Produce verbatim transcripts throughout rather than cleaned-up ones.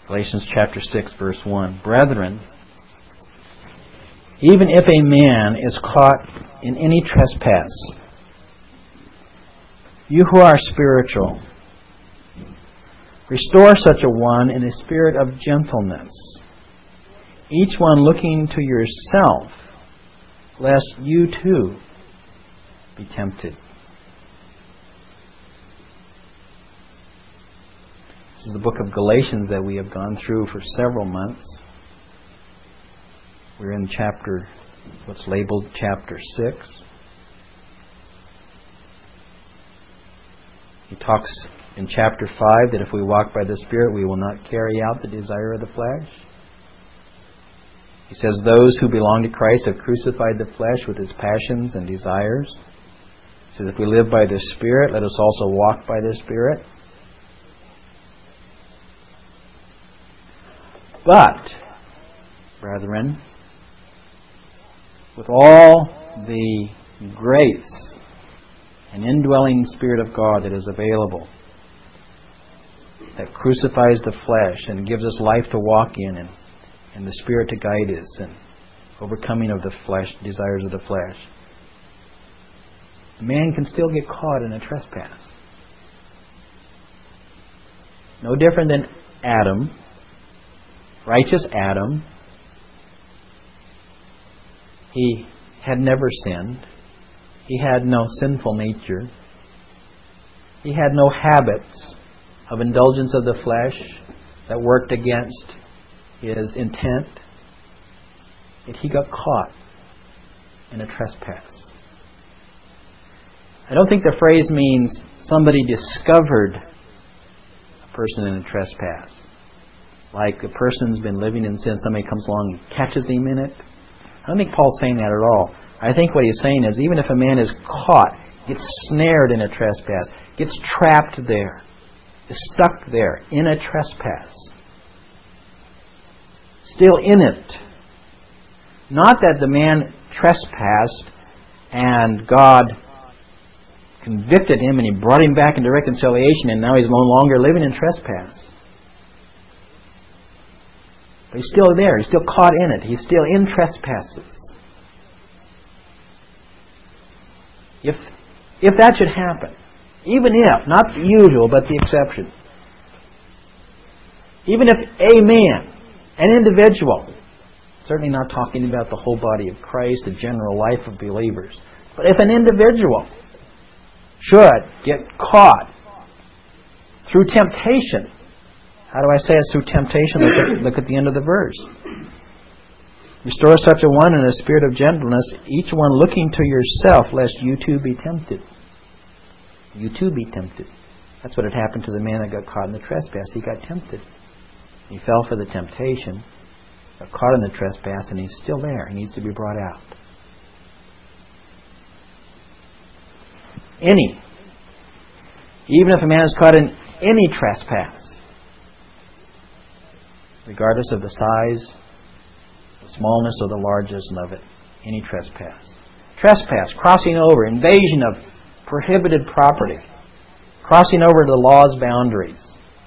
Galatians chapter six, verse one. Brethren, even if a man is caught in any trespass, you who are spiritual, restore such a one in a spirit of gentleness, each one looking to yourself, lest you too be tempted. This is the book of Galatians that we have gone through for several months. We're in chapter, what's labeled chapter six. He talks in chapter five that if we walk by the Spirit, we will not carry out the desire of the flesh. He says, those who belong to Christ have crucified the flesh with its passions and desires. He says, if we live by the Spirit, let us also walk by the Spirit. But, brethren, with all the grace and indwelling Spirit of God that is available, that crucifies the flesh and gives us life to walk in, and, and the Spirit to guide us, and overcoming of the flesh, desires of the flesh, man can still get caught in a trespass. No different than Adam, righteous Adam. He had never sinned. He had no sinful nature. He had no habits of indulgence of the flesh that worked against his intent. Yet he got caught in a trespass. I don't think the phrase means somebody discovered a person in a trespass. Like a person's been living in sin, somebody comes along and catches him in it. I don't think Paul's saying that at all. I think what he's saying is, even if a man is caught, gets snared in a trespass, gets trapped there, is stuck there in a trespass, still in it. Not that the man trespassed and God convicted him and He brought him back into reconciliation and now he's no longer living in trespass. But he's still there. He's still caught in it. He's still in trespasses. If if that should happen, even if, not the usual, but the exception, even if a man, an individual, certainly not talking about the whole body of Christ, the general life of believers, but if an individual should get caught through temptation, how do I say it's through temptation? Look at, look at the end of the verse. Restore such a one in a spirit of gentleness, each one looking to yourself, lest you too be tempted. You too be tempted. That's what had happened to the man that got caught in the trespass. He got tempted. He fell for the temptation, got caught in the trespass, and he's still there. He needs to be brought out. Any. Even if a man is caught in any trespass, regardless of the size, the smallness, or the largeness of it, any trespass. Trespass, crossing over, invasion of prohibited property, crossing over the law's boundaries.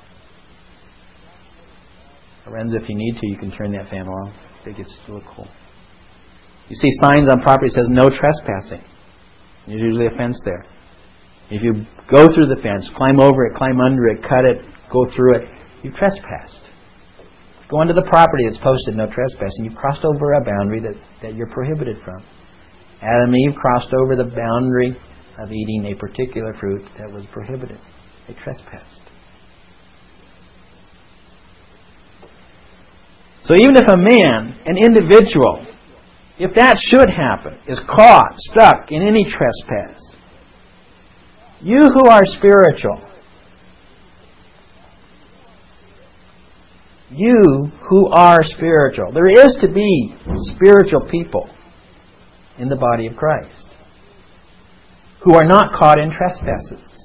Friends, if you need to, you can turn that fan off. I think it's still cool. You see signs on property that says no trespassing. There's usually a fence there. If you go through the fence, climb over it, climb under it, cut it, go through it, you've trespassed. Go onto the property that's posted no trespassing. You've crossed over a boundary that, that you're prohibited from. Adam and Eve crossed over the boundary of eating a particular fruit that was prohibited. They trespassed. So even if a man, an individual, if that should happen, is caught, stuck in any trespass, you who are spiritual, you who are spiritual, there is to be spiritual people in the body of Christ who are not caught in trespasses.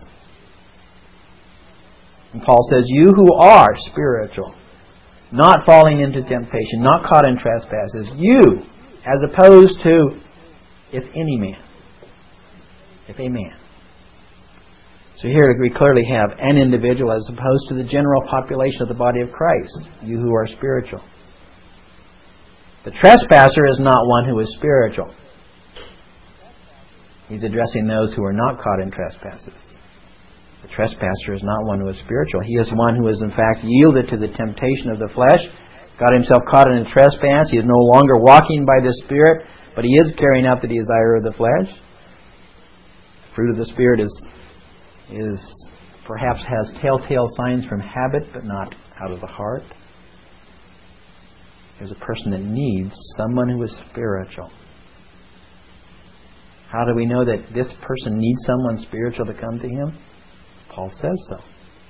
And Paul says, you who are spiritual, not falling into temptation, not caught in trespasses, you, as opposed to if any man, if a man. So here we clearly have an individual as opposed to the general population of the body of Christ, you who are spiritual. The trespasser is not one who is spiritual. He's addressing those who are not caught in trespasses. The trespasser is not one who is spiritual. He is one who is in fact yielded to the temptation of the flesh, got himself caught in a trespass. He is no longer walking by the Spirit, but he is carrying out the desire of the flesh. The fruit of the Spirit is, is perhaps has telltale signs from habit, but not out of the heart. There's a person that needs someone who is spiritual. How do we know that this person needs someone spiritual to come to him? Paul says so.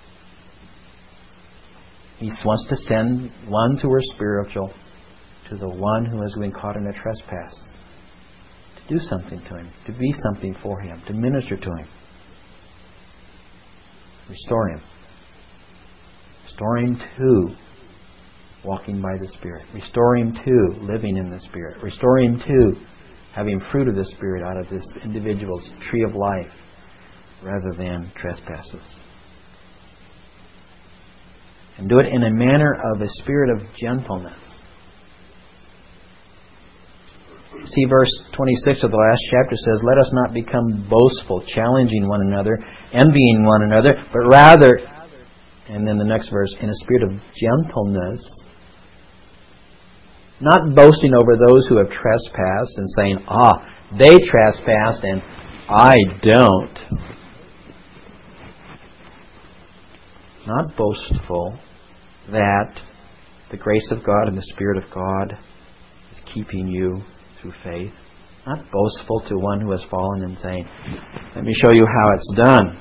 He wants to send ones who are spiritual to the one who has been caught in a trespass, to do something to him, to be something for him, to minister to him. Restore him. Restore him to walking by the Spirit. Restore him to living in the Spirit. Restore him to having fruit of the Spirit out of this individual's tree of life rather than trespasses. And do it in a manner of a spirit of gentleness. See, verse twenty-six of the last chapter says, "Let us not become boastful, challenging one another, envying one another, but rather," and then the next verse, "in a spirit of gentleness, not boasting over those who have trespassed and saying, ah, they trespassed and I don't." Not boastful that the grace of God and the Spirit of God is keeping you through faith. Not boastful to one who has fallen and saying, let me show you how it's done.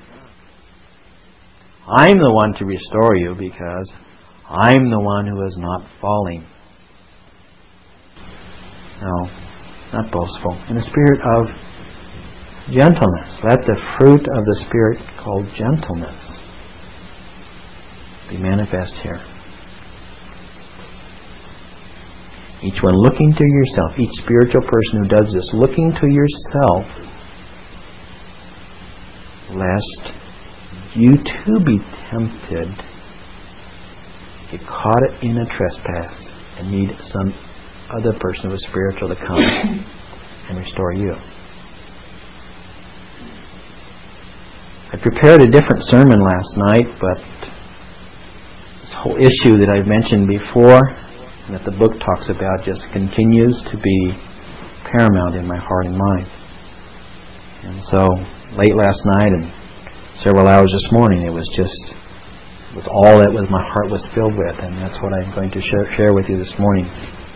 I'm the one to restore you because I'm the one who is not falling. No, not boastful. In a spirit of gentleness. Let the fruit of the Spirit called gentleness be manifest here. Each one looking to yourself, each spiritual person who does this, looking to yourself, lest you too be tempted, get caught in a trespass, and need some other person who is spiritual to come and restore you. I prepared a different sermon last night, but this whole issue that I've mentioned before and that the book talks about just continues to be paramount in my heart and mind. And so late last night and several hours this morning, it was just it was all that was my heart was filled with, and that's what I'm going to share, share with you this morning.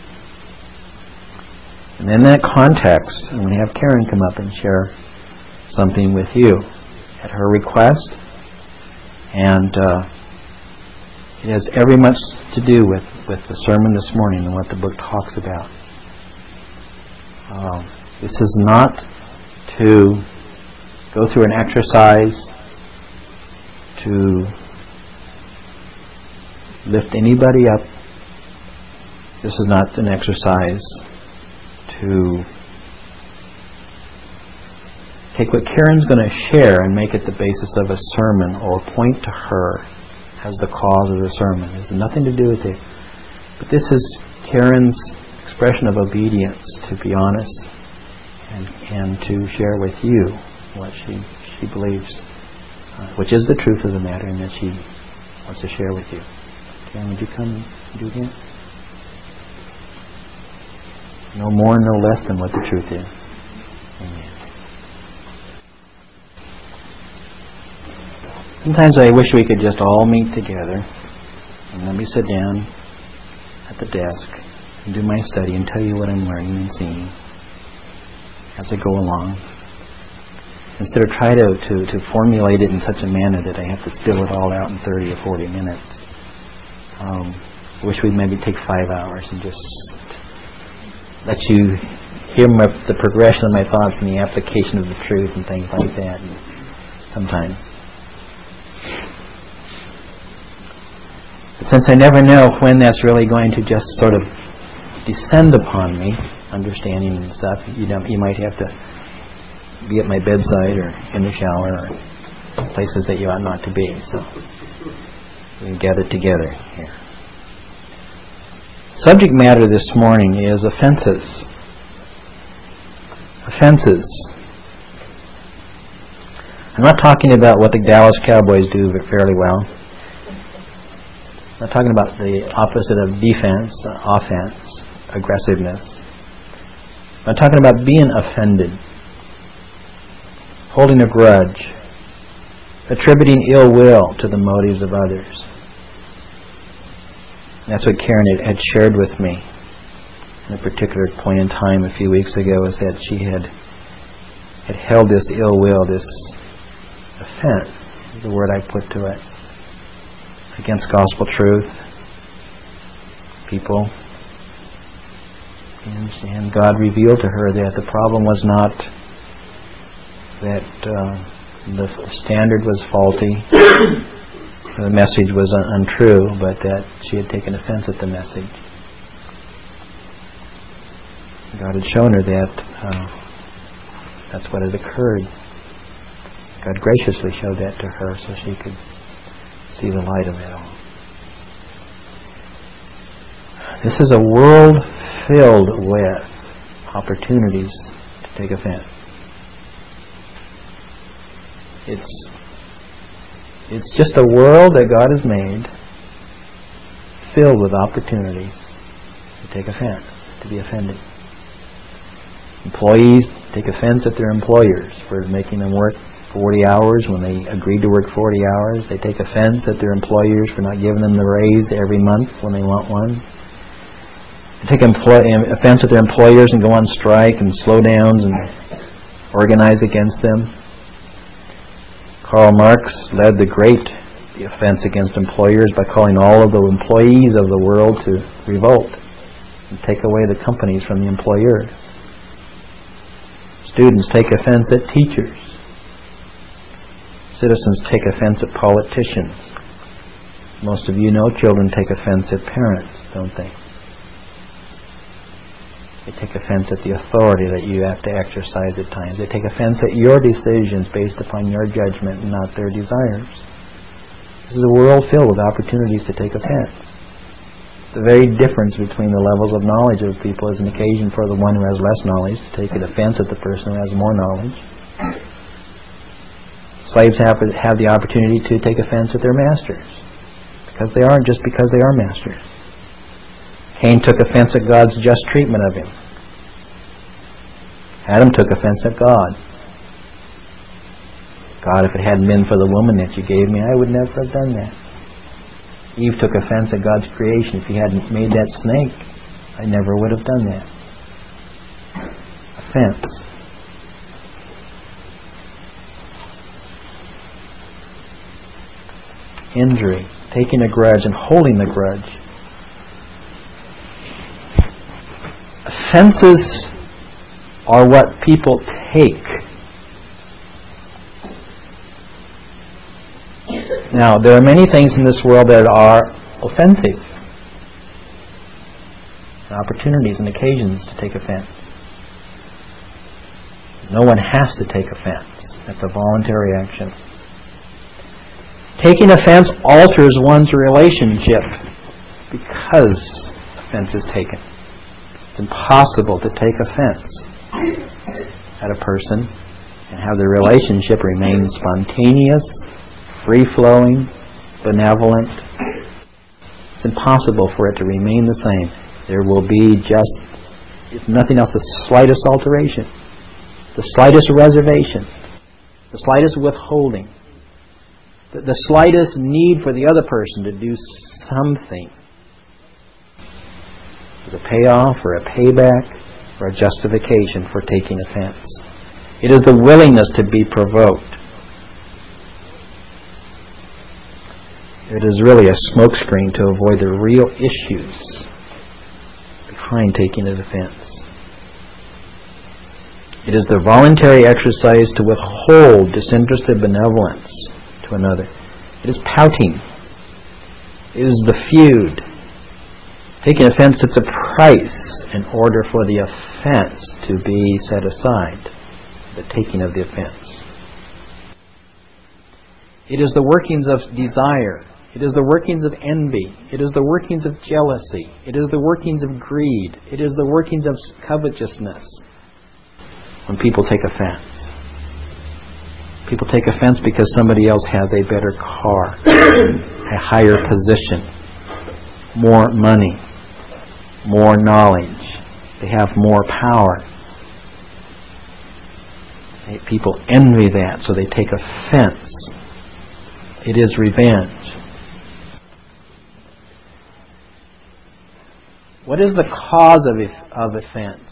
And in that context, I'm going to have Karen come up and share something with you at her request. And uh, it has every much to do with, with the sermon this morning and what the book talks about. Um, this is not to go through an exercise to lift anybody up. This is not an exercise to take what Karen's going to share and make it the basis of a sermon or point to her as the cause of the sermon. It has nothing to do with it. But this is Karen's expression of obedience, to be honest, and, and to share with you what she, she believes, uh, which is the truth of the matter, and that she wants to share with you. Karen, would you come and do that? No more, no less than what the truth is. Amen. Sometimes I wish we could just all meet together and let me sit down at the desk and do my study and tell you what I'm learning and seeing as I go along, instead of try to, to, to formulate it in such a manner that I have to spill it all out in thirty or forty minutes. Um, I wish we'd maybe take five hours and just let you hear my, the progression of my thoughts and the application of the truth and things like that. And sometimes. But since I never know when that's really going to just sort of descend upon me, understanding and stuff, you know, you might have to be at my bedside or in the shower or places that you ought not to be. So we gather together here. Subject matter this morning is offenses. Offenses. I'm not talking about what the Dallas Cowboys do fairly well. I'm not talking about the opposite of defense, uh, offense, aggressiveness. I'm talking about being offended, holding a grudge, attributing ill will to the motives of others. That's what Karen had shared with me at a particular point in time a few weeks ago, is that she had had held this ill will, this offense, is the word I put to it, against gospel truth, people. And, and God revealed to her that the problem was not that uh, the standard was faulty, the message was un- untrue, but that she had taken offense at the message. God had shown her that uh, that's what had occurred. God graciously showed that to her so she could see the light of it all. This is a world filled with opportunities to take offense. It's it's just a world that God has made filled with opportunities to take offense, to be offended. Employees take offense at their employers for making them work forty hours when they agreed to work forty hours. They take offense at their employers for not giving them the raise every month when they want one. They take employ- offense at their employers and go on strike and slow downs and organize against them. Karl Marx led the great offense against employers by calling all of the employees of the world to revolt and take away the companies from the employer. Students take offense at teachers. Citizens take offense at politicians. Most of you know children take offense at parents, don't they? They take offense at the authority that you have to exercise at times. They take offense at your decisions based upon your judgment and not their desires. This is a world filled with opportunities to take offense. The very difference between the levels of knowledge of people is an occasion for the one who has less knowledge to take an offense at the person who has more knowledge. Slaves have, have the opportunity to take offense at their masters, because they aren't just because they are masters. Cain took offense at God's just treatment of him. Adam took offense at God. God, if it hadn't been for the woman that you gave me, I would never have done that. Eve took offense at God's creation. If he hadn't made that snake, I never would have done that. Offense. Injury. Taking a grudge and holding the grudge. Offenses are what people take. Now, there are many things in this world that are offensive. Opportunities and occasions to take offense. No one has to take offense. That's a voluntary action. Taking offense alters one's relationship because offense is taken. It's impossible to take offense at a person and have the relationship remain spontaneous, free-flowing, benevolent. It's impossible for it to remain the same. There will be just, if nothing else, the slightest alteration, the slightest reservation, the slightest withholding, the, the slightest need for the other person to do something as a payoff or a payback or a justification for taking offense. It is the willingness to be provoked. It is really a smokescreen to avoid the real issues behind taking an offense. It is the voluntary exercise to withhold disinterested benevolence to another. It is pouting. It is the feud. Taking offense sets a price in order for the offense to be set aside, the taking of the offense. It is the workings of desire. It is the workings of envy. It is the workings of jealousy. It is the workings of greed. It is the workings of covetousness. When people take offense. People take offense because somebody else has a better car, a higher position, more money, more knowledge. They have more power. People envy that, so they take offense. It is revenge. What is the cause of, of offense?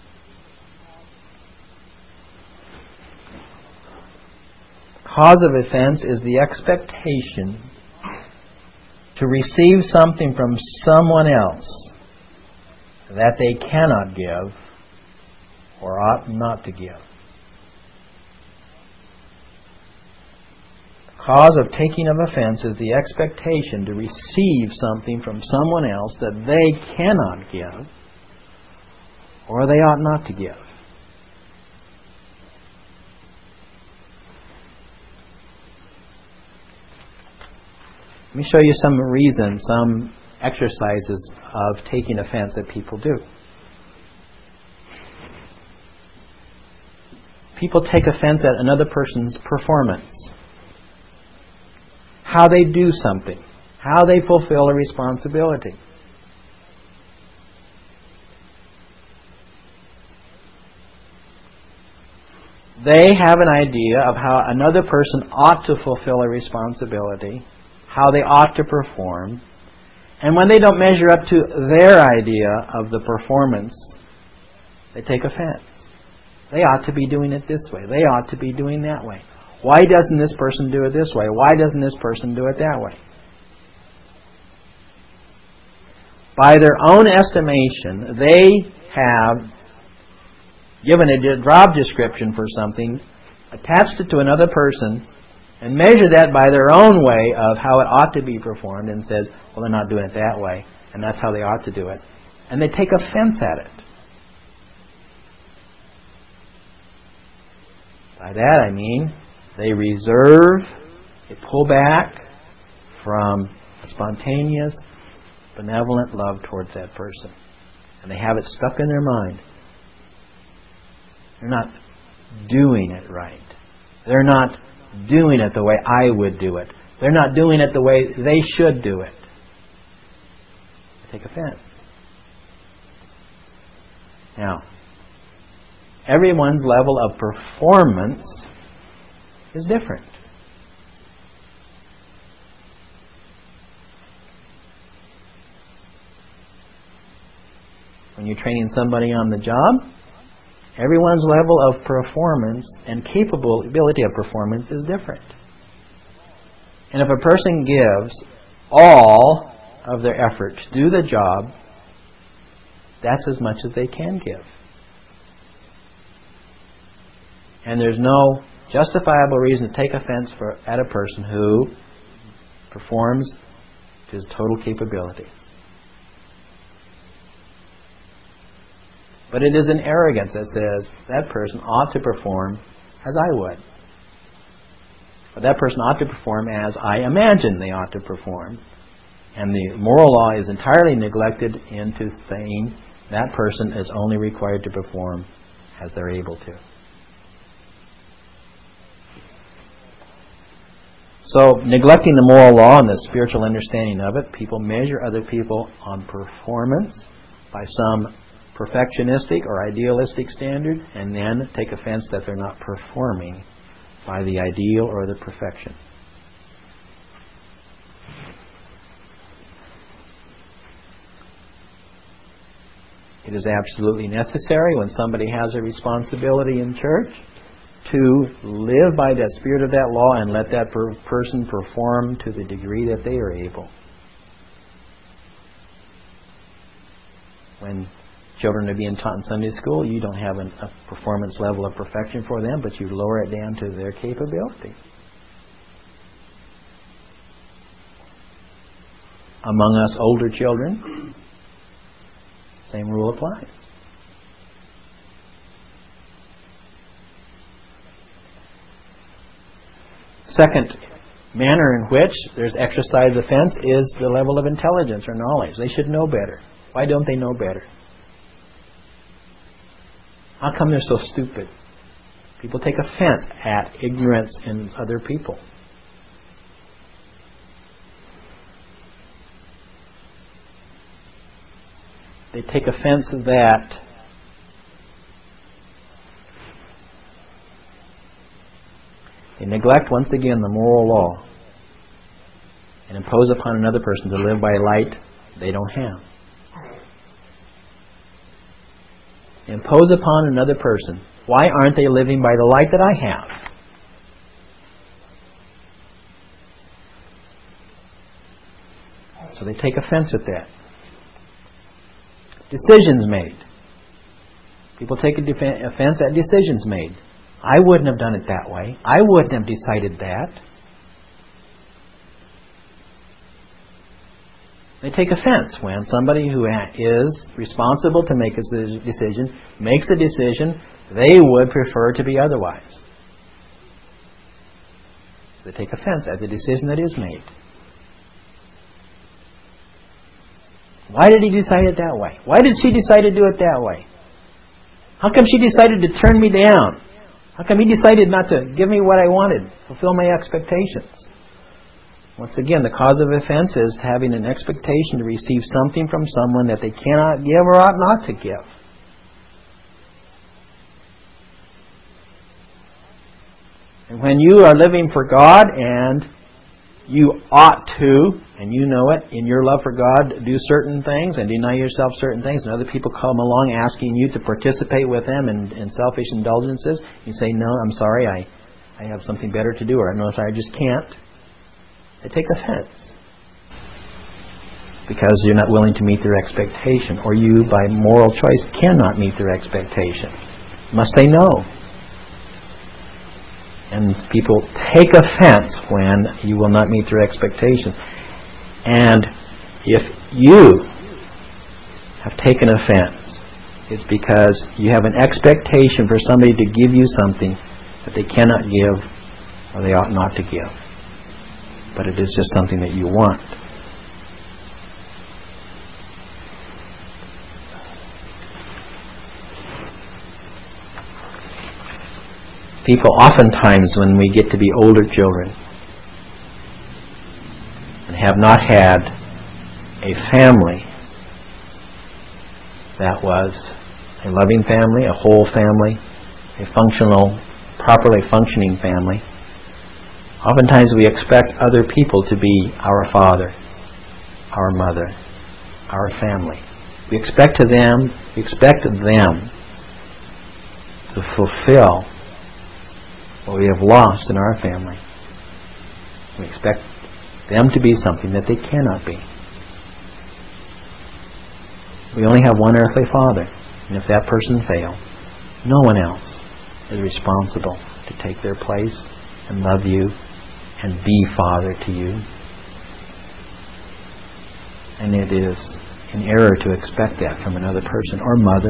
Cause of offense is the expectation to receive something from someone else that they cannot give or ought not to give. The cause of taking of offense is the expectation to receive something from someone else that they cannot give or they ought not to give. Let me show you some reasons, some exercises of taking offense that people do. People take offense at another person's performance. How they do something. How they fulfill a responsibility. They have an idea of how another person ought to fulfill a responsibility, how they ought to perform, and when they don't measure up to their idea of the performance, they take offense. They ought to be doing it this way. They ought to be doing that way. Why doesn't this person do it this way? Why doesn't this person do it that way? By their own estimation, they have given a job description for something, attached it to another person, and measure that by their own way of how it ought to be performed, and says, well, they're not doing it that way, and that's how they ought to do it. And they take offense at it. By that I mean, they reserve, they pull back from a spontaneous, benevolent love towards that person. And they have it stuck in their mind. They're not doing it right. They're not doing it the way I would do it. They're not doing it the way they should do it. They take offense. Now, everyone's level of performance is different. When you're training somebody on the job, everyone's level of performance and capability of performance is different. And if a person gives all of their effort to do the job, that's as much as they can give. And there's no justifiable reason to take offense for, at a person who performs to his total capability. But it is an arrogance that says that person ought to perform as I would. But that person ought to perform as I imagine they ought to perform. And the moral law is entirely neglected into saying that person is only required to perform as they're able to. So, neglecting the moral law and the spiritual understanding of it, people measure other people on performance by some perfectionistic or idealistic standard, and then take offense that they're not performing by the ideal or the perfection. It is absolutely necessary when somebody has a responsibility in church to live by that spirit of that law and let that per- person perform to the degree that they are able. When children are being taught in Sunday school, you don't have an, a performance level of perfection for them, but you lower it down to their capability. Among us older children, same rule applies. Second manner in which there's exercise offense is the level of intelligence or knowledge. They should know better. Why don't they know better? How come they're so stupid? People take offense at ignorance in other people. They take offense that they neglect once again the moral law and impose upon another person to live by a light they don't have. They impose upon another person, why aren't they living by the light that I have? So they take offense at that. Decisions made. People take offense at decisions made. I wouldn't have done it that way. I wouldn't have decided that. They take offense when somebody who is responsible to make a decision makes a decision they would prefer to be otherwise. They take offense at the decision that is made. Why did he decide it that way? Why did she decide to do it that way? How come she decided to turn me down? How come he decided not to give me what I wanted, fulfill my expectations? Once again, the cause of offense is having an expectation to receive something from someone that they cannot give or ought not to give. And when you are living for God and you ought to, and you know it, in your love for God, do certain things and deny yourself certain things, and other people come along asking you to participate with them in, in selfish indulgences, you say, no, I'm sorry, I, I have something better to do, or no, sorry, I just can't. They take offense because you're not willing to meet their expectation, or you, by moral choice, cannot meet their expectation. You must say no. And people take offense when you will not meet their expectations. And if you have taken offense, it's because you have an expectation for somebody to give you something that they cannot give or they ought not to give. But it is just something that you want. People oftentimes, when we get to be older children and have not had a family that was a loving family, a whole family, a functional, properly functioning family, oftentimes we expect other people to be our father, our mother, our family. We expect to them, we expect them to fulfill what we have lost in our family. We expect them to be something that they cannot be. We only have one earthly father, and if that person fails, no one else is responsible to take their place and love you and be father to you. And it is an error to expect that from another person or mother.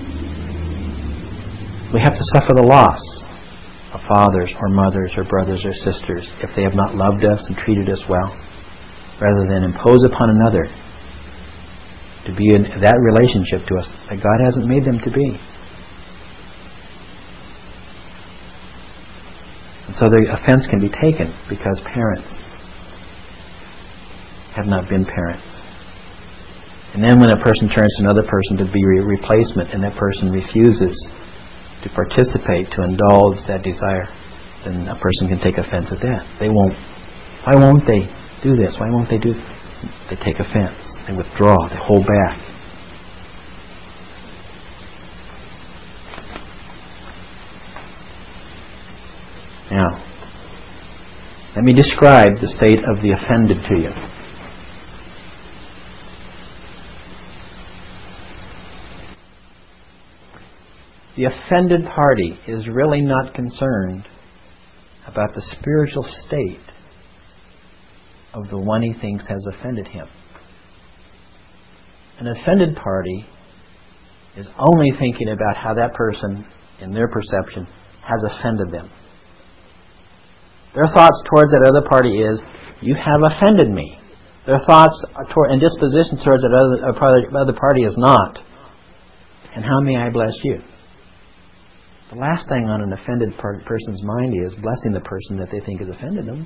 We have to suffer the loss of fathers or mothers or brothers or sisters if they have not loved us and treated us well, rather than impose upon another to be in that relationship to us that God hasn't made them to be. And so the offense can be taken because parents have not been parents. And then when a person turns to another person to be a replacement and that person refuses to participate, to indulge that desire, then a person can take offense at that. They won't. Why won't they do this? Why won't they do this? They take offense. They withdraw. They hold back. Now, let me describe the state of the offended to you. The offended party is really not concerned about the spiritual state of the one he thinks has offended him. An offended party is only thinking about how that person, in their perception, has offended them. Their thoughts towards that other party is, you have offended me. Their thoughts toward, and disposition towards that other, other party is not, and how may I bless you? The last thing on an offended per- person's mind is blessing the person that they think has offended them.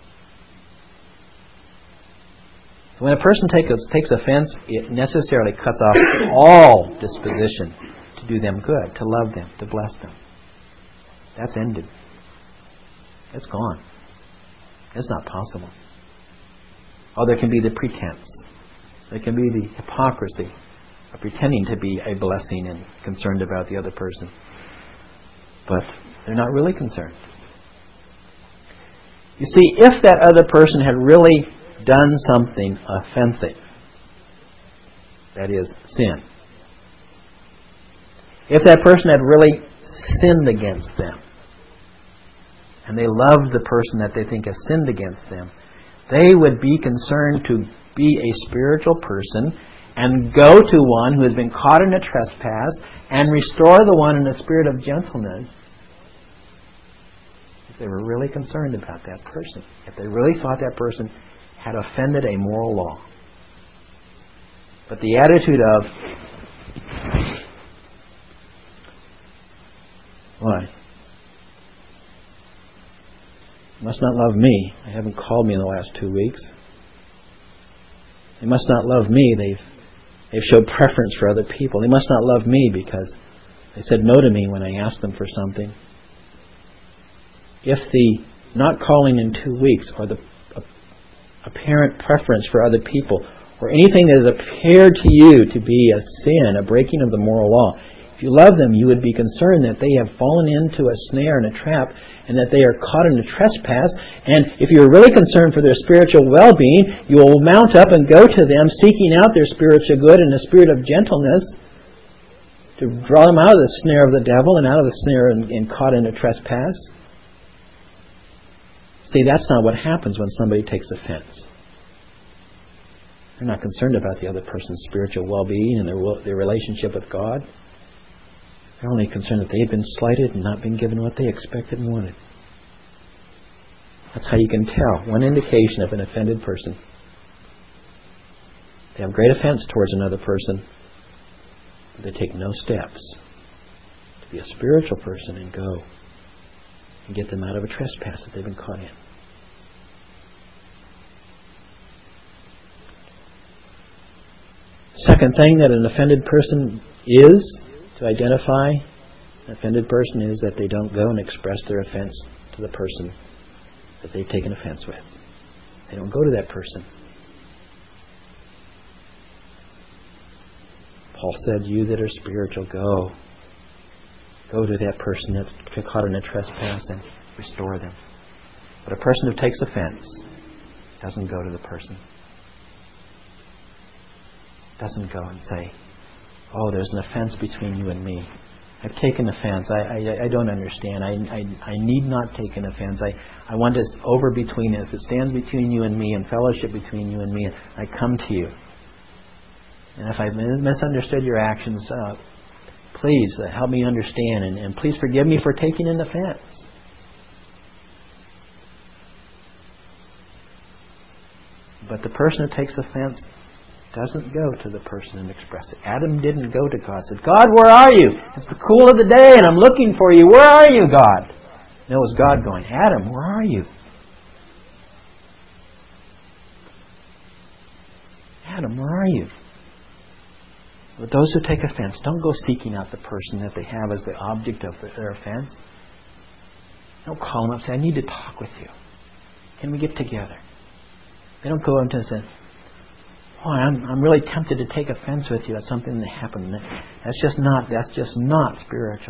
So when a person take, takes offense, it necessarily cuts off all disposition to do them good, to love them, to bless them. That's ended. It's gone. It's not possible. Oh, there can be the pretense. There can be the hypocrisy of pretending to be a blessing and concerned about the other person. But they're not really concerned. You see, if that other person had really done something offensive, that is, sin, if that person had really sinned against them, and they loved the person that they think has sinned against them, they would be concerned to be a spiritual person and go to one who has been caught in a trespass and restore the one in a spirit of gentleness. If they were really concerned about that person, if they really thought that person had offended a moral law. But the attitude of, why? You must not love me. They haven't called me in the last two weeks. They must not love me. They've they've showed preference for other people. They must not love me because they said no to me when I asked them for something. If the not calling in two weeks or the apparent preference for other people or anything that has appeared to you to be a sin, a breaking of the moral law, if you love them, you would be concerned that they have fallen into a snare and a trap and that they are caught in a trespass. And if you're really concerned for their spiritual well-being, you will mount up and go to them seeking out their spiritual good in a spirit of gentleness to draw them out of the snare of the devil and out of the snare and, and caught in a trespass. See, that's not what happens when somebody takes offense. They're not concerned about the other person's spiritual well-being and their, their relationship with God. They're only concerned that they've been slighted and not been given what they expected and wanted. That's how you can tell. One indication of an offended person. They have great offense towards another person, but they take no steps to be a spiritual person and go and get them out of a trespass that they've been caught in. Second thing that an offended person is, to identify an offended person, is that they don't go and express their offense to the person that they've taken offense with. They don't go to that person. Paul said, you that are spiritual, go. Go to that person that's caught in a trespass and restore them. But a person who takes offense doesn't go to the person. Doesn't go and say, oh, there's an offense between you and me. I've taken offense. I I, I don't understand. I, I I need not take an offense. I, I want this over between us. It stands between you and me and fellowship between you and me. And I come to you. And if I've misunderstood your actions, uh, please uh, help me understand. And, and please forgive me for taking an offense. But the person who takes offense doesn't go to the person and express it. Adam didn't go to God and said, God, where are you? It's the cool of the day and I'm looking for you. Where are you, God? No, it was God going, Adam, where are you? Adam, where are you? But those who take offense, don't go seeking out the person that they have as the object of their offense. Don't call them up and say, I need to talk with you. Can we get together? They don't go into and say, oh, I'm, I'm really tempted to take offense with you at something that happened. That's just not, that's just not spiritual.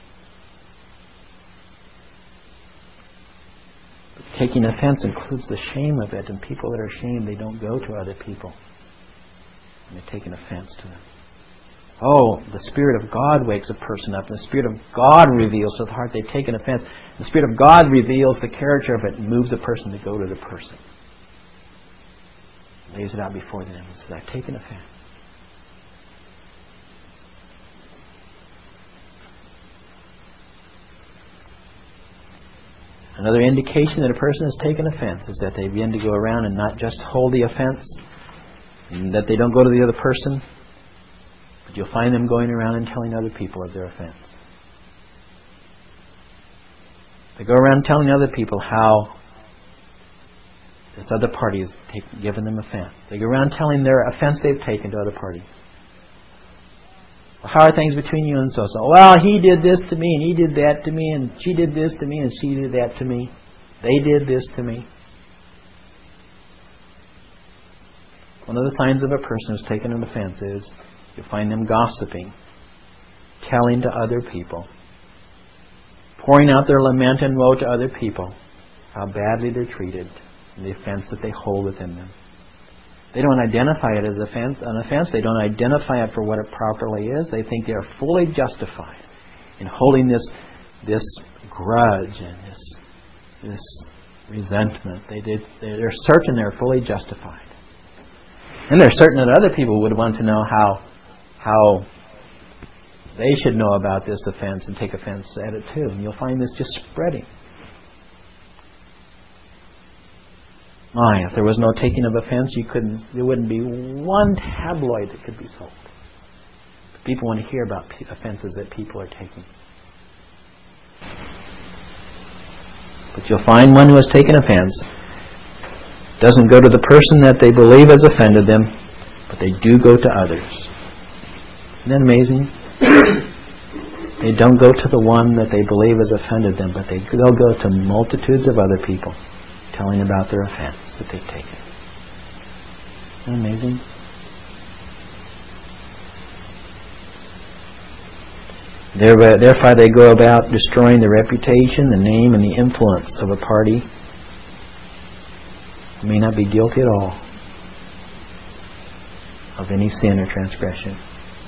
But taking offense includes the shame of it, and people that are ashamed, they don't go to other people. And they take an offense to them. Oh, the Spirit of God wakes a person up, and the Spirit of God reveals to the heart they've taken offense. The Spirit of God reveals the character of it and moves a person to go to the person. Lays it out before them and says, I've taken offense. Another indication that a person has taken offense is that they begin to go around and not just hold the offense, and that they don't go to the other person, but you'll find them going around and telling other people of their offense. They go around telling other people how this other party has taken, given them offense. They go around telling their offense they've taken to other parties. Well, how are things between you and so-so? Well, he did this to me, and he did that to me, and she did this to me, and she did that to me. They did this to me. One of the signs of a person who's taken an offense is you find them gossiping, telling to other people, pouring out their lament and woe to other people, how badly they're treated, and the offense that they hold within them. They don't identify it as offense, an offense. They don't identify it for what it properly is. They think they are fully justified in holding this this grudge and this this resentment. They did. They're certain they're fully justified, and they're certain that other people would want to know how how they should know about this offense and take offense at it too. And you'll find this just spreading. My, if there was no taking of offense, you couldn't. There wouldn't be one tabloid that could be sold. People want to hear about offenses that people are taking. But you'll find one who has taken offense doesn't go to the person that they believe has offended them, but they do go to others. Isn't that amazing? They don't go to the one that they believe has offended them, but they, they'll go to multitudes of other people, telling about their offense that they've taken. Isn't that amazing? Therefore they go about destroying the reputation, the name, and the influence of a party who may not be guilty at all of any sin or transgression.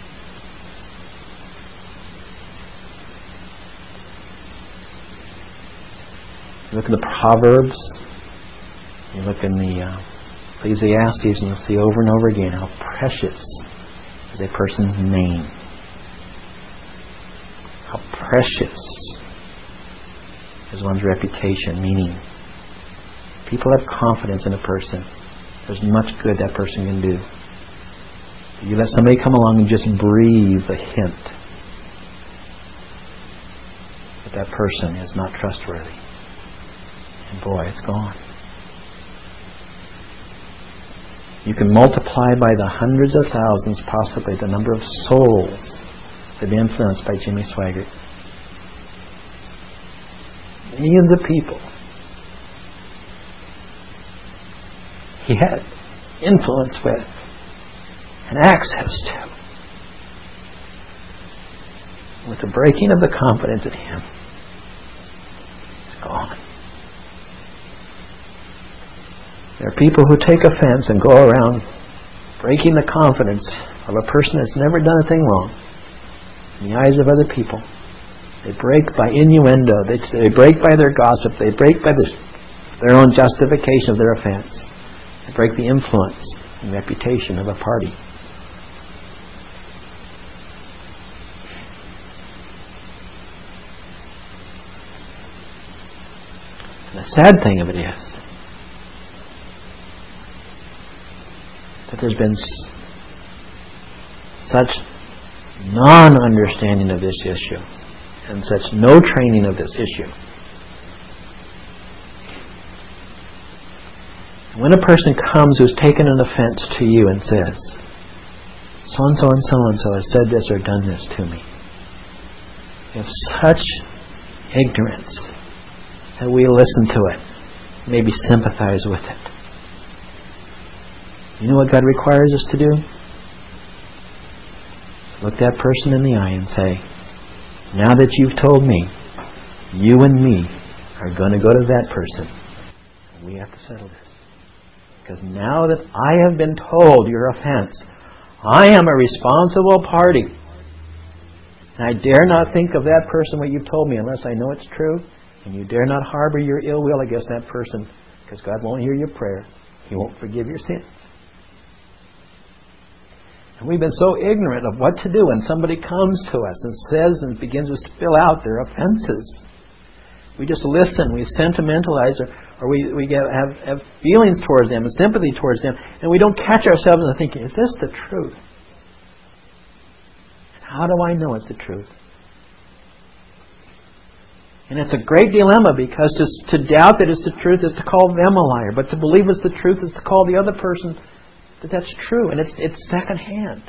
You look in the Proverbs, you look in the uh, Ecclesiastes, and you'll see over and over again how precious is a person's name. How precious is one's reputation, meaning people have confidence in a person. There's much good that person can do. You let somebody come along and just breathe a hint that that person is not trustworthy. And boy, it's gone. You can multiply by the hundreds of thousands, possibly, the number of souls that have been influenced by Jimmy Swaggart. Millions of people he had influence with and access to. With the breaking of the confidence in him, it's gone. There are people who take offense and go around breaking the confidence of a person that's never done a thing wrong in the eyes of other people. They break by innuendo. They, they break by their gossip. They break by the, their own justification of their offense. They break the influence and reputation of a party. And the sad thing of it is that there's been such non-understanding of this issue and such no training of this issue. When a person comes who's taken an offense to you and says, so-and-so and so-and-so has said this or done this to me, you have such ignorance that we listen to it, maybe sympathize with it. You know what God requires us to do? Look that person in the eye and say, now that you've told me, you and me are going to go to that person. And we have to settle this. Because now that I have been told your offense, I am a responsible party. And I dare not think of that person what you've told me unless I know it's true. And you dare not harbor your ill will against that person, because God won't hear your prayer. He won't forgive your sins. And we've been so ignorant of what to do when somebody comes to us and says and begins to spill out their offenses. We just listen, we sentimentalize, or, or we, we get, have, have feelings towards them, and sympathy towards them, and we don't catch ourselves in thinking, is this the truth? How do I know it's the truth? And it's a great dilemma, because to, to doubt that it's the truth is to call them a liar, but to believe it's the truth is to call the other person that that's true, and it's it's secondhand.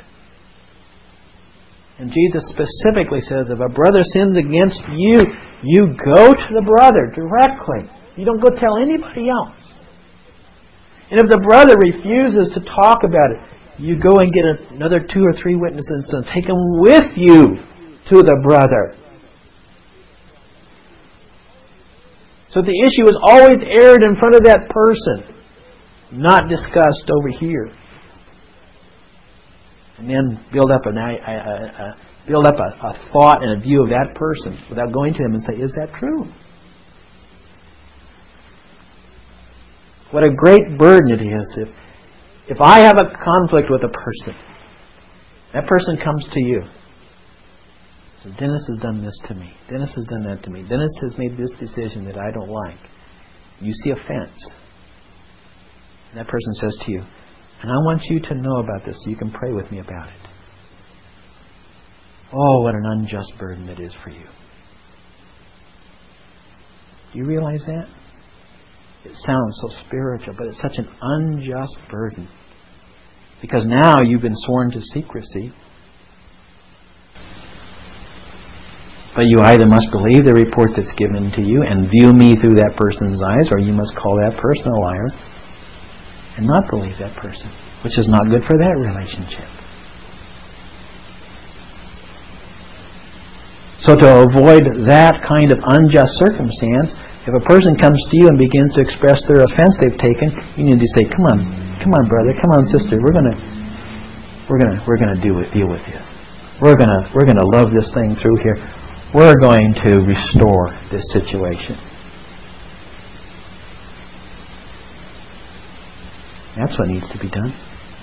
And Jesus specifically says, if a brother sins against you, you go to the brother directly. You don't go tell anybody else. And if the brother refuses to talk about it, you go and get another two or three witnesses and take them with you to the brother. So the issue is always aired in front of that person, not discussed over here. And then build up an, a, a, a, build up a, a thought and a view of that person without going to him and say, is that true? What a great burden it is if, if I have a conflict with a person, that person comes to you. So Dennis has done this to me. Dennis has done that to me. Dennis has made this decision that I don't like. You see offense. And that person says to you, and I want you to know about this so you can pray with me about it. Oh, what an unjust burden it is for you. Do you realize that? It sounds so spiritual, but it's such an unjust burden. Because now you've been sworn to secrecy. But you either must believe the report that's given to you and view me through that person's eyes, or you must call that person a liar and not believe that person, which is not good for that relationship. So to avoid that kind of unjust circumstance, if a person comes to you and begins to express their offense they've taken, you need to say, "Come on, come on, brother, come on, sister. We're gonna, we're gonna, we're gonna do it, deal with this. We're gonna, we're gonna love this thing through here. We're going to restore this situation." That's what needs to be done.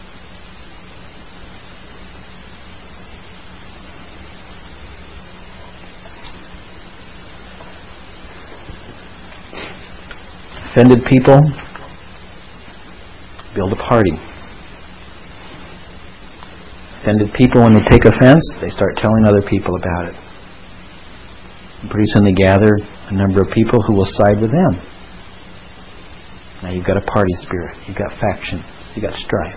Offended people build a party. Offended people, when they take offense, they start telling other people about it. And pretty soon they gather a number of people who will side with them. Now you've got a party spirit. You've got faction. You've got strife.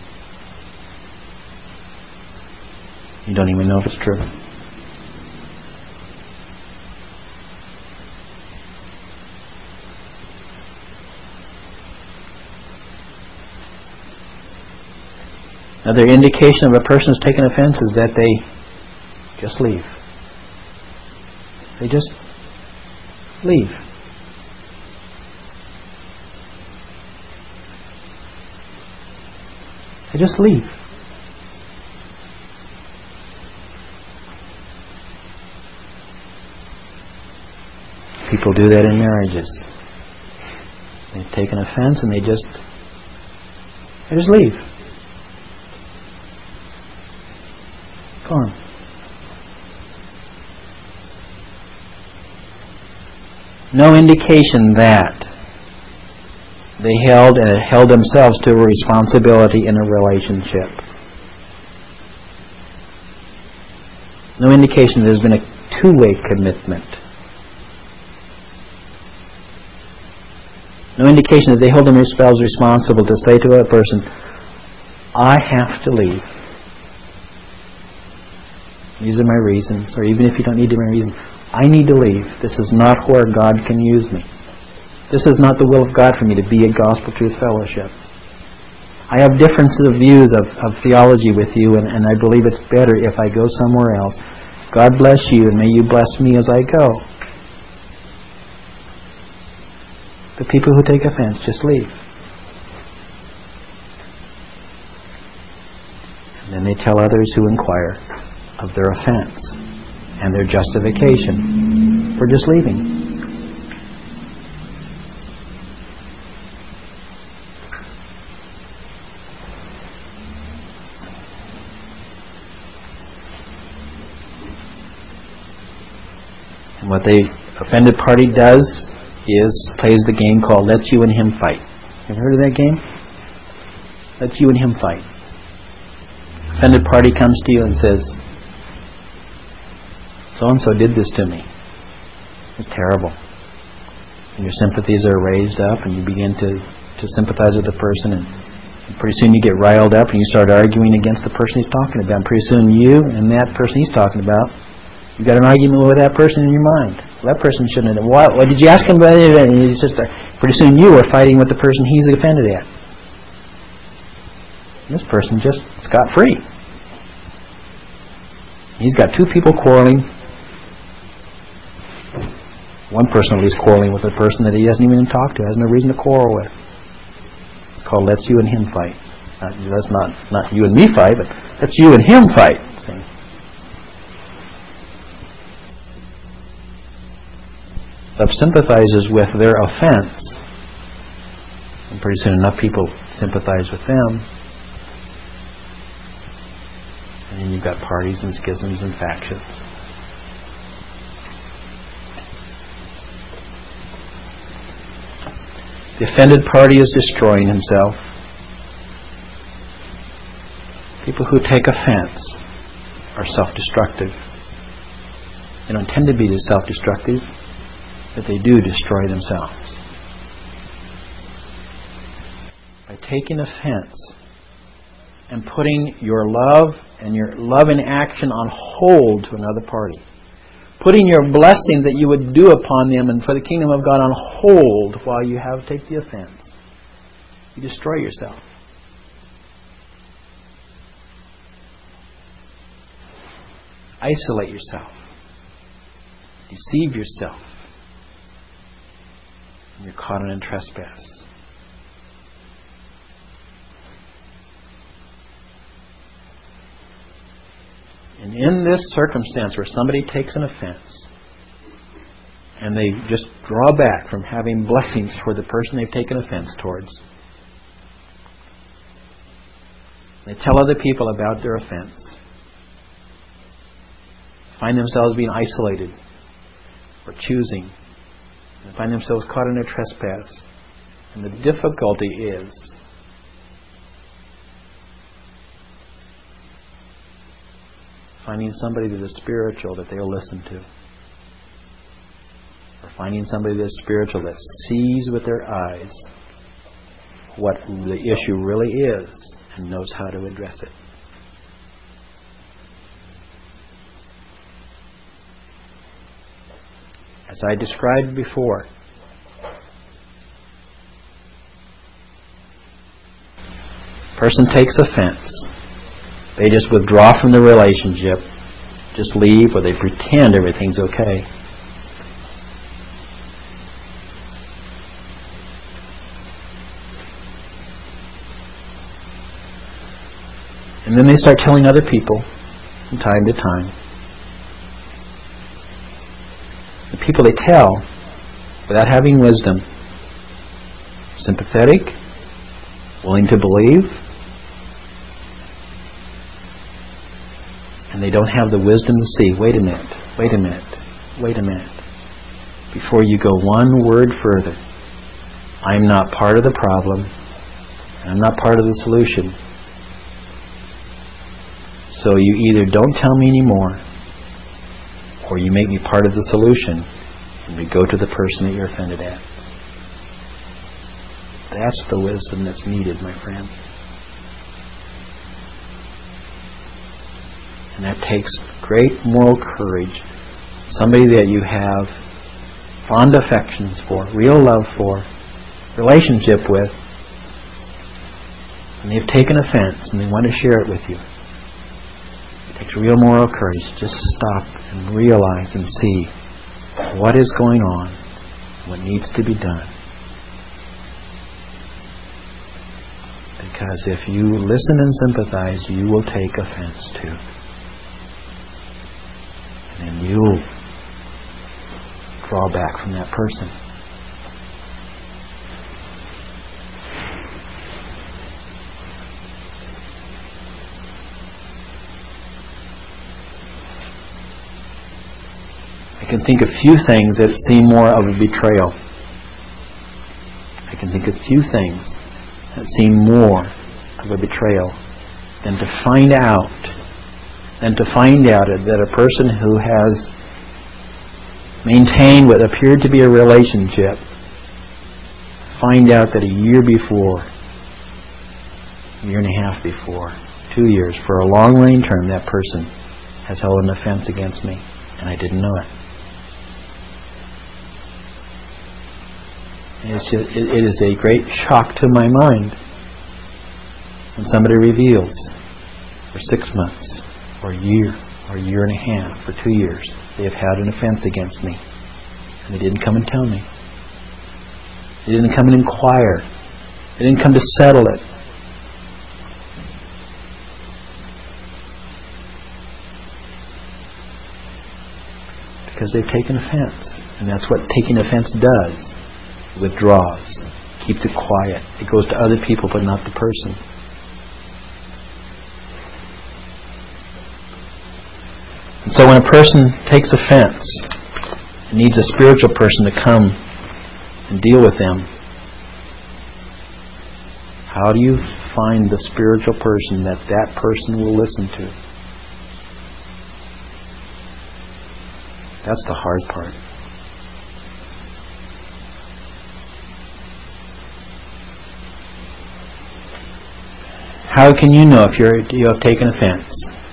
You don't even know if it's true. Another indication of a person who's taken offense is that they just leave. They just leave. They just leave. People do that in marriages. They've taken offense and they just they just leave. Gone. No indication that they held and held themselves to a responsibility in a relationship. No indication there's been a two-way commitment. No indication that they hold themselves responsible to say to a person, I have to leave. These are my reasons. Or even if you don't need my reasons, I need to leave. This is not where God can use me. This is not the will of God for me to be a Gospel Truth Fellowship. I have differences of views of, of theology with you, and, and I believe it's better if I go somewhere else. God bless you, and may you bless me as I go. The people who take offense just leave. And then they tell others who inquire of their offense and their justification for just leaving. And what the offended party does is plays the game called Let You and Him Fight. You ever heard of that game? Let you and him fight. Offended party comes to you and says, so-and-so did this to me. It's terrible. And your sympathies are raised up and you begin to, to sympathize with the person, and pretty soon you get riled up and you start arguing against the person he's talking about. And pretty soon you and that person he's talking about, you've got an argument with that person in your mind. Well, that person shouldn't have. What, what did you ask him about it? And he's just, pretty soon you are fighting with the person he's offended at. And this person just scot-free. He's got two people quarreling. One person at least quarreling with a person that he doesn't even talk to, has no reason to quarrel with. It's called Let's You and Him Fight. Not, that's not, not you and me fight, but let's you and him fight. See? Love sympathizes with their offense, and pretty soon enough people sympathize with them, and then you've got parties and schisms and factions. The offended party is destroying himself. People who take offense are self-destructive. They don't tend to be self-destructive, but they do destroy themselves. By taking offense and putting your love and your love in action on hold to another party, putting your blessings that you would do upon them and for the kingdom of God on hold while you have take the offense, you destroy yourself. Isolate yourself. Deceive yourself. And you're caught in a trespass. And in this circumstance where somebody takes an offense and they just draw back from having blessings toward the person they've taken offense towards, they tell other people about their offense, find themselves being isolated or choosing, and find themselves caught in a trespass. And the difficulty is finding somebody that is spiritual that they'll listen to. Or finding somebody that is spiritual that sees with their eyes what the issue really is and knows how to address it. As I described before, person takes offense. They just withdraw from the relationship, just leave, or they pretend everything's okay. And then they start telling other people from time to time. The people they tell, without having wisdom, sympathetic, willing to believe, and they don't have the wisdom to see, wait a minute, wait a minute, wait a minute. Before you go one word further, I'm not part of the problem, and I'm not part of the solution. So you either don't tell me anymore, or you make me part of the solution, and we go to the person that you're offended at. That's the wisdom that's needed, my friend. And that takes great moral courage. Somebody that you have fond affections for, real love for, relationship with, and they've taken offense and they want to share it with you. It takes real moral courage to just stop and realize and see what is going on, what needs to be done. Because if you listen and sympathize, you will take offense too. And you'll draw back from that person. I can think of few things that seem more of a betrayal. I can think of few things that seem more of a betrayal than to find out, than to find out that a person who has maintained what appeared to be a relationship, find out that a year before, a year and a half before, two years, for a long reign term, that person has held an offense against me, and I didn't know it. It's just, it, it is a great shock to my mind when somebody reveals for six months, or a year, or a year and a half, or two years, they have had an offense against me, and they didn't come and tell me. They didn't come and inquire. They didn't come to settle it. Because they've taken offense. And that's what taking offense does. It withdraws. Keeps it quiet. It goes to other people but not the person. And so when a person takes offense, it needs a spiritual person to come and deal with them. How do you find the spiritual person that that person will listen to? That's the hard part. How can you know if you're, you have taken offense?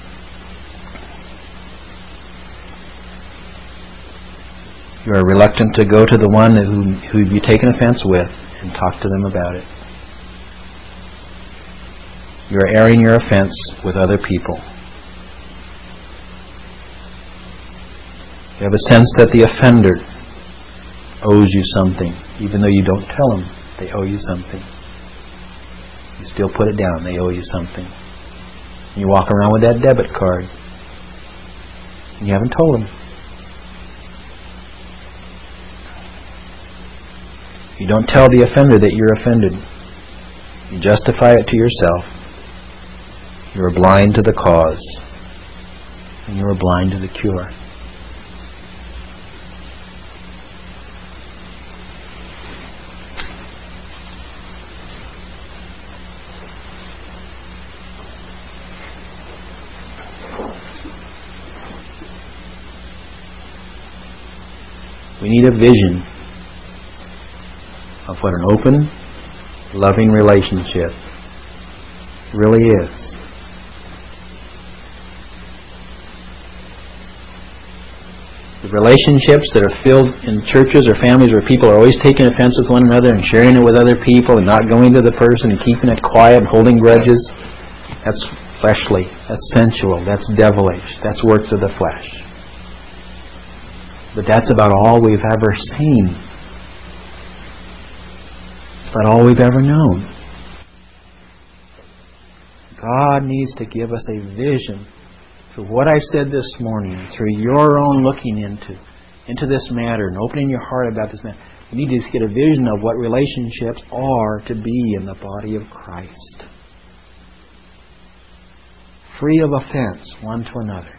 You are reluctant to go to the one who, who you've taken offense with and talk to them about it. You are airing your offense with other people. You have a sense that the offender owes you something, even though you don't tell them they owe you something. You still put it down, they owe you something. And you walk around with that debit card, and you haven't told them. You don't tell the offender that you're offended. You justify it to yourself. You are blind to the cause, and you are blind to the cure. We need a vision of what an open, loving relationship really is. The relationships that are filled in churches or families where people are always taking offense with one another and sharing it with other people and not going to the person and keeping it quiet and holding grudges, that's fleshly, that's sensual, that's devilish, that's works of the flesh. But that's about all we've ever seen. It's about all we've ever known. God needs to give us a vision through what I said this morning, through your own looking into into this matter and opening your heart about this matter. You need to get a vision of what relationships are to be in the body of Christ. Free of offense one to another.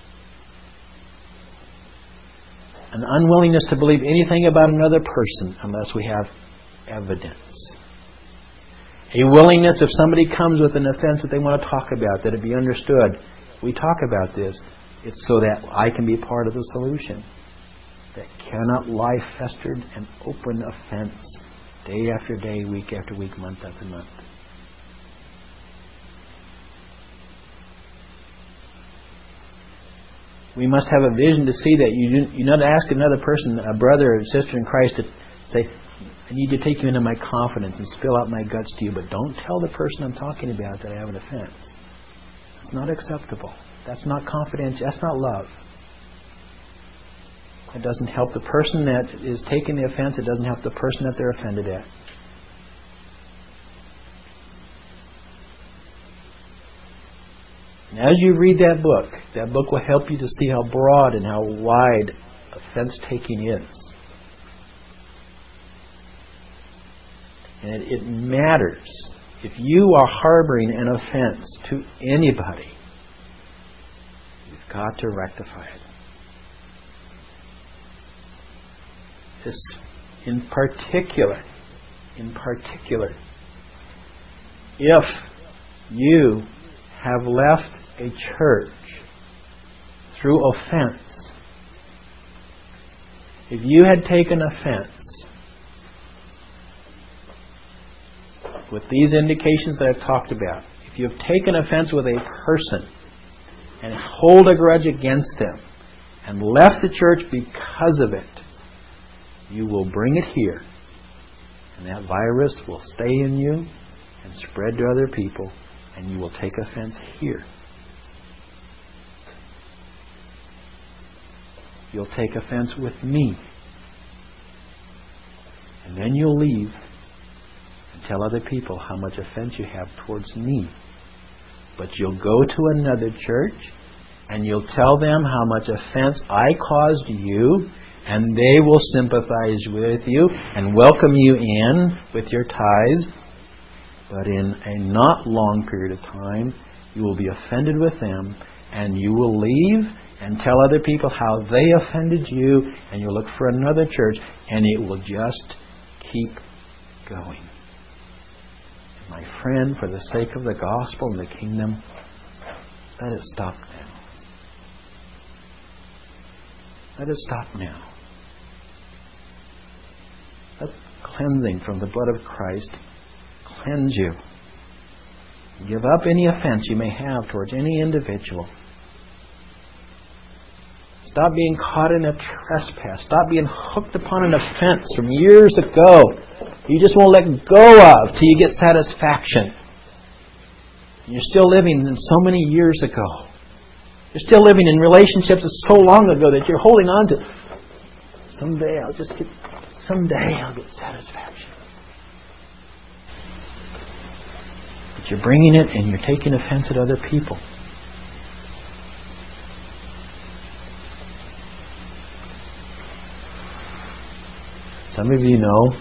An unwillingness to believe anything about another person unless we have evidence. A willingness, if somebody comes with an offense that they want to talk about, that it be understood. We talk about this, it's so that I can be part of the solution. That cannot lie festered and open offense day after day, week after week, month after month. We must have a vision to see that you you not ask another person, a brother or sister in Christ, to say, I need to take you into my confidence and spill out my guts to you, but don't tell the person I'm talking about that I have an offense. It's not acceptable. That's not confidential. That's not love. It doesn't help the person that is taking the offense. It doesn't help the person that they're offended at. And as you read that book, that book will help you to see how broad and how wide offense-taking is. And it, it matters. If you are harboring an offense to anybody, you've got to rectify it. this in particular, in particular, if you have left a church through offense, if you had taken offense with these indications that I've talked about, if you have taken offense with a person and hold a grudge against them and left the church because of it, you will bring it here. And that virus will stay in you and spread to other people, and you will take offense here. You'll take offense with me. And then you'll leave and tell other people how much offense you have towards me. But you'll go to another church and you'll tell them how much offense I caused you, and they will sympathize with you and welcome you in with your tithes. But in a not long period of time, you will be offended with them, and you will leave and tell other people how they offended you, and you'll look for another church, and it will just keep going. My friend, for the sake of the gospel and the kingdom, let it stop now. Let it stop now. Let cleansing from the blood of Christ cleanse you. Give up any offense you may have towards any individual. Stop being caught in a trespass. Stop being hooked upon an offense from years ago you just won't let go of till you get satisfaction. You're still living in so many years ago. You're still living in relationships so long ago that you're holding on to. Someday I'll just get, someday I'll get satisfaction. But you're bringing it and you're taking offense at other people. Some of you know,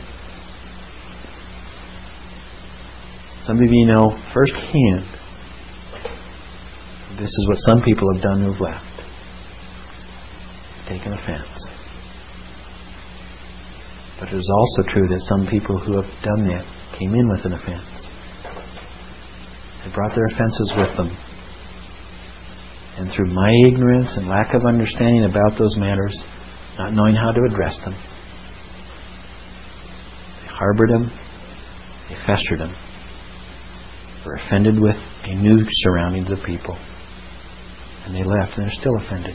some of you know firsthand, this is what some people have done who've left. Taken offense. But it is also true that some people who have done that came in with an offense. They brought their offenses with them. And through my ignorance and lack of understanding about those matters, not knowing how to address them, harbored them, they festered them, were offended with a new surroundings of people, and they left and they're still offended.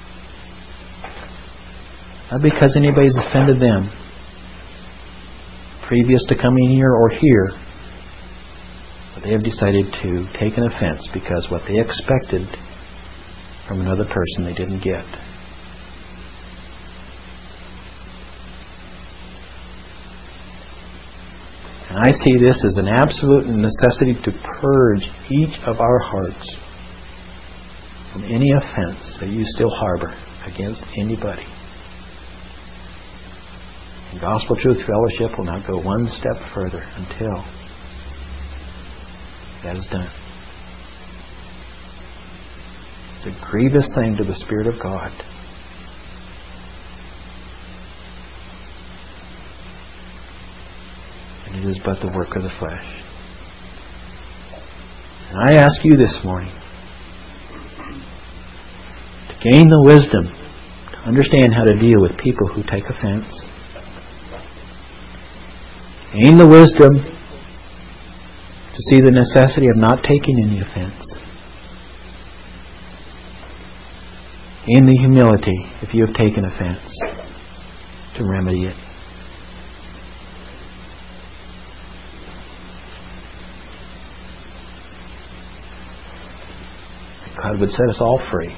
Not because anybody's offended them previous to coming here or here, but they have decided to take an offense because what they expected from another person they didn't get. And I see this as an absolute necessity to purge each of our hearts from any offense that you still harbor against anybody. And Gospel Truth Fellowship will not go one step further until that is done. It's a grievous thing to the Spirit of God. It is but the work of the flesh. And I ask you this morning to gain the wisdom to understand how to deal with people who take offense. Gain the wisdom to see the necessity of not taking any offense. Gain the humility, if you have taken offense, to remedy it. God would set us all free.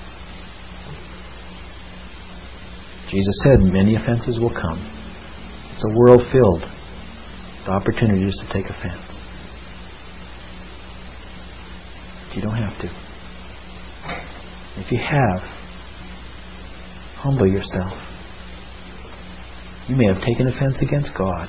Jesus said many offenses will come. It's a world filled with opportunities to take offense. But you don't have to. If you have, humble yourself. You may have taken offense against God.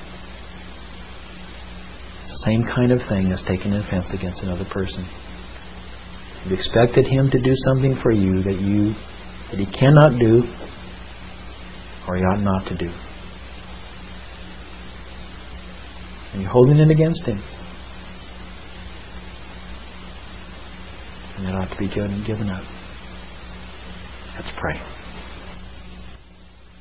It's the same kind of thing as taking offense against another person. You've expected Him to do something for you that you that He cannot do or He ought not to do. And you're holding it against Him. And it ought to be given, given up. Let's pray.